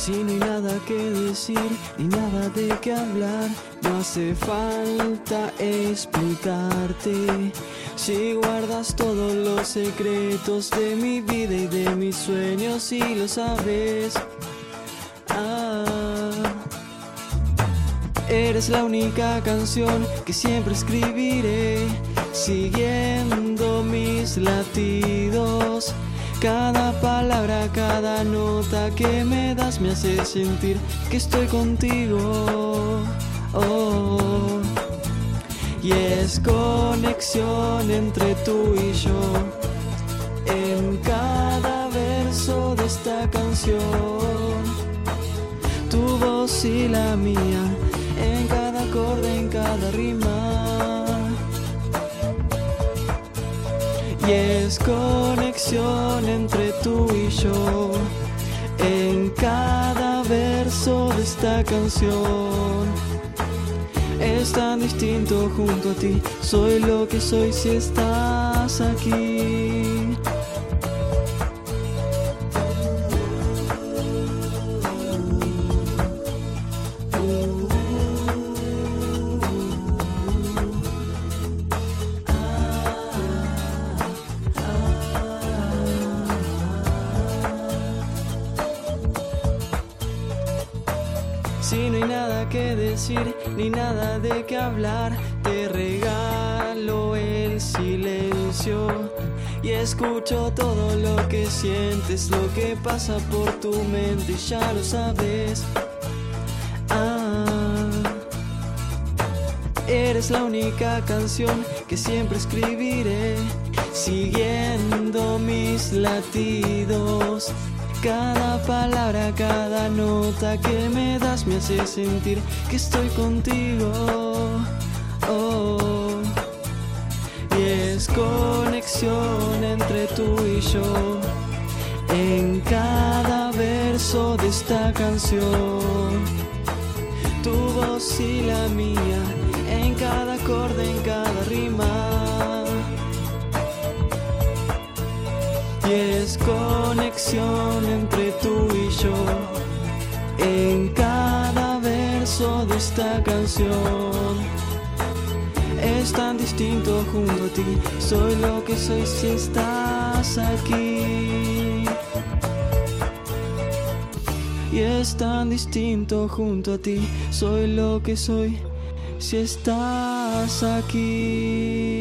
Si no hay nada que decir, ni nada de qué hablar, no hace falta explicarte. Si guardas todos los secretos de mi vida y de mis sueños y lo sabes. Eres la única canción que siempre escribiré, siguiendo mis latidos. Cada palabra, cada nota que me das me hace sentir que estoy contigo. Oh. Y es conexión entre tú y yo en cada verso de esta canción. Tu voz y la mía en cada acorde, en cada rima. Y es conexión entre tú y yo en cada verso de esta canción. Es tan distinto junto a ti, soy lo que soy si estás aquí. Si no hay nada que decir, ni nada de qué hablar, te regalo el silencio y escucho todo lo que sientes, lo que pasa por tu mente y ya lo sabes. Eres la única canción que siempre escribiré, siguiendo mis latidos. Cada palabra, cada nota que me das me hace sentir que estoy contigo. Oh. Y es conexión entre tú y yo en cada verso de esta canción. Tu voz y la mía en cada acorde, en cada rima. Y es conexión entre tú y yo en cada verso de esta canción. Es tan distinto junto a ti, soy lo que soy si estás aquí. Y es tan distinto junto a ti, soy lo que soy si estás aquí.